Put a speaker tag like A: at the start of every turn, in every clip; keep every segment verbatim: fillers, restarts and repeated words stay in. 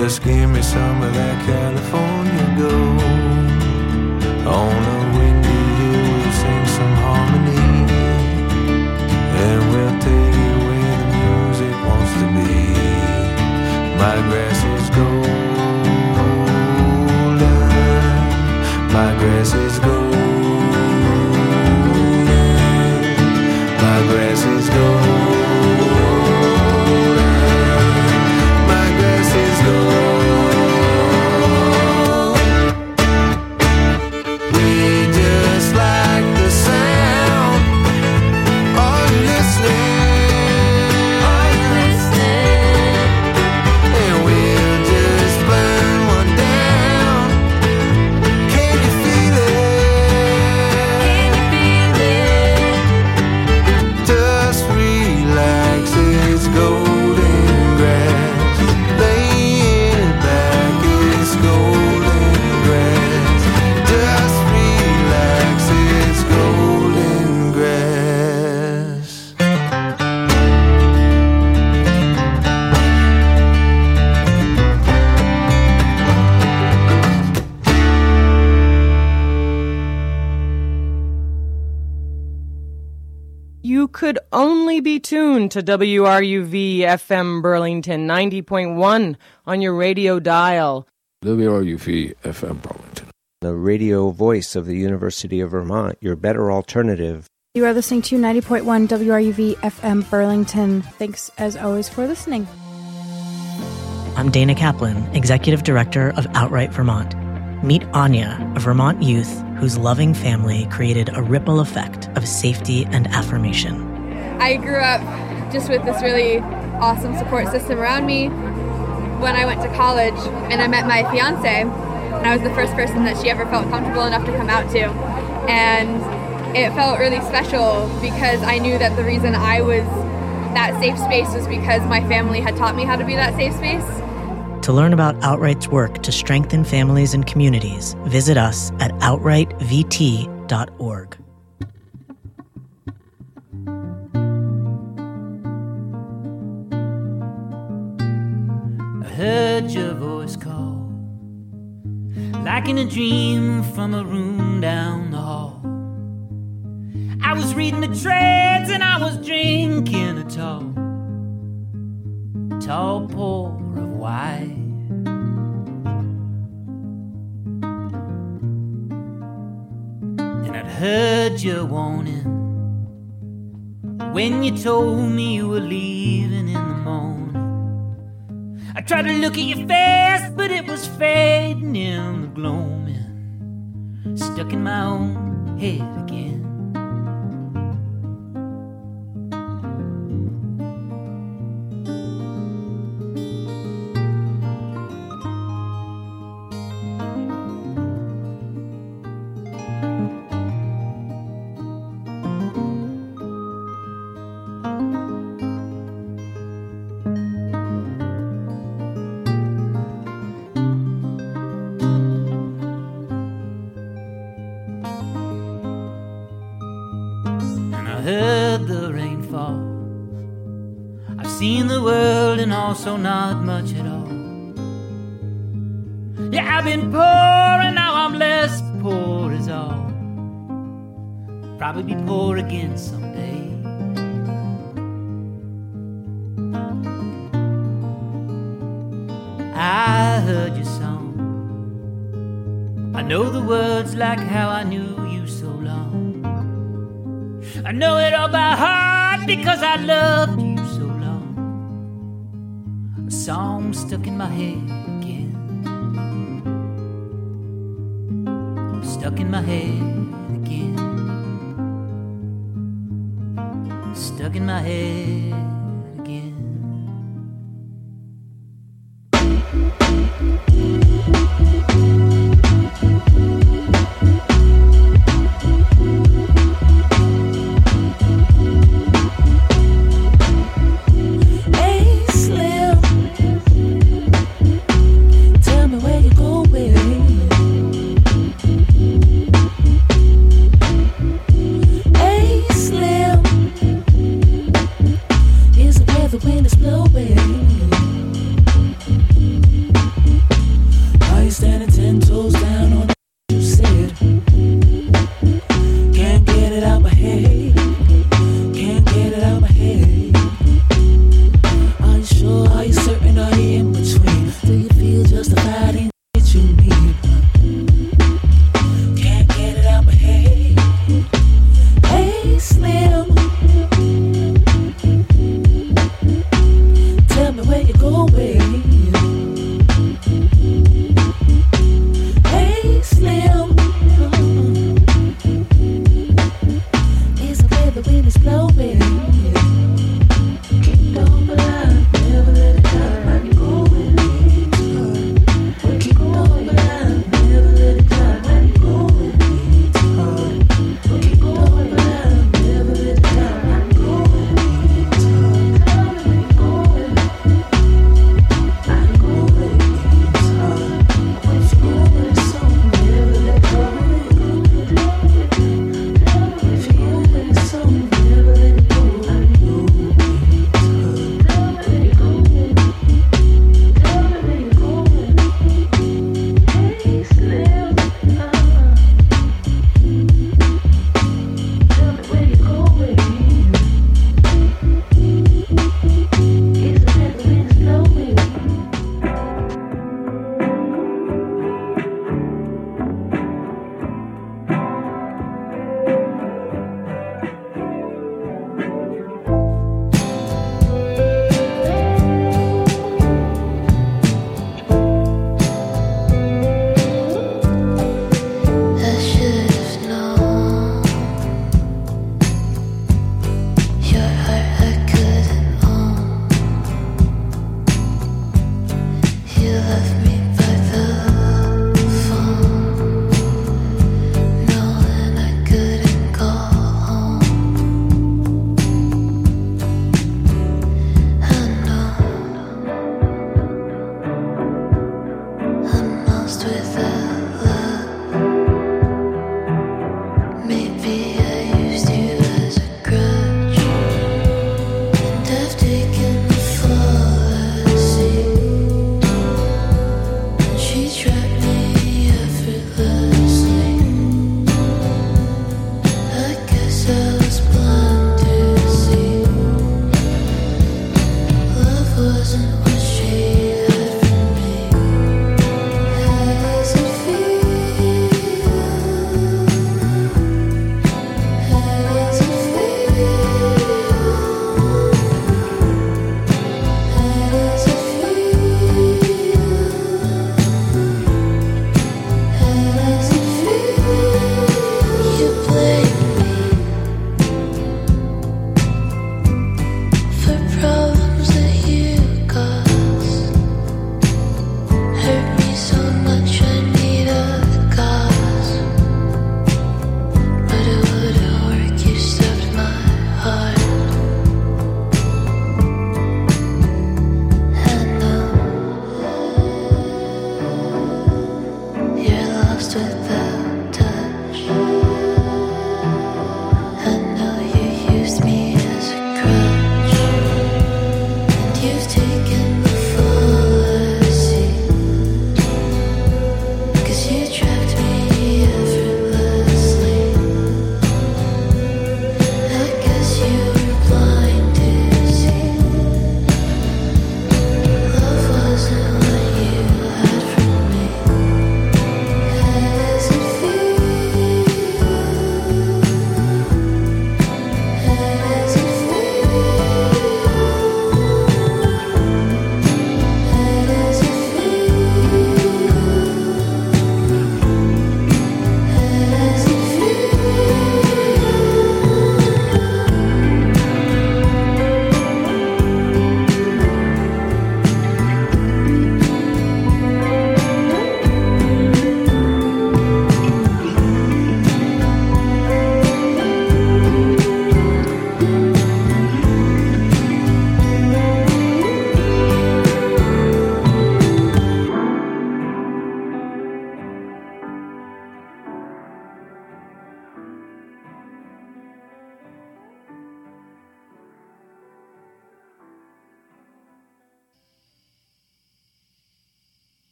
A: Just give me some of that California gold. On a windy hill we'll sing some harmony, and we'll take it where the music wants to be. My grass is golden, my grass is golden, my grass is golden.
B: Could only be tuned to W R U V F M Burlington ninety point one on your radio dial.
C: W R U V F M Burlington,
D: the radio voice of the University of Vermont, your better alternative.
E: You are listening to ninety point one W R U V F M Burlington. Thanks as always for listening.
F: I'm Dana Kaplan, Executive Director of Outright Vermont. Meet Anya, a Vermont youth whose loving family created a ripple effect of safety and affirmation.
G: I grew up just with this really awesome support system around me. When I went to college and I met my fiance, and I was the first person that she ever felt comfortable enough to come out to. And it felt really special because I knew that the reason I was that safe space was because my family had taught me how to be that safe space.
F: To learn about Outright's work to strengthen families and communities, visit us at outright v t dot org.
H: I heard your voice call, like in a dream from a room down the hall. I was reading the trades and I was drinking a tall, tall pour of wine. And I'd heard your warning when you told me you were leaving in the morning. I tried to look at your face, but it was fading in the gloaming, stuck in my own head again. Also not much at all. Yeah, I've been poor and now I'm less poor is all. Probably be poor again someday. I heard your song. I know the words like how I knew you so long. I know it all by heart because I loved you so long. Song stuck in my head again, stuck in my head again, stuck in my head again.
I: The wind is blowing.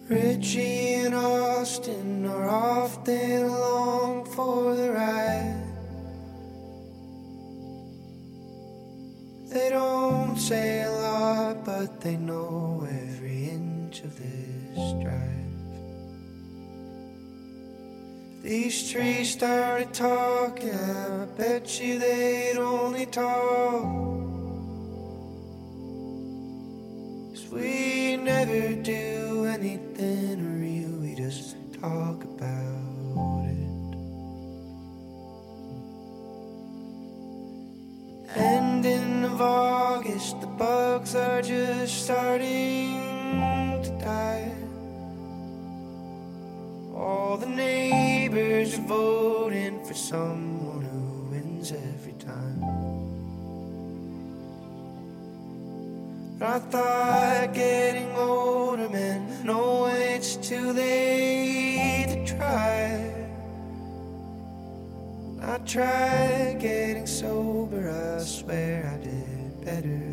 A: Richie and Austin are often along for the ride. They don't say a lot, but they know every inch of this drive. These trees started talking, I bet you they'd only talk. 'Cause we never do anything real, we just talk about it. Ending of August, the bugs are just starting to die. All the neighbors are voting for someone who wins every time. But I thought getting older meant knowing it's too late to try. I tried getting sober, I swear I did better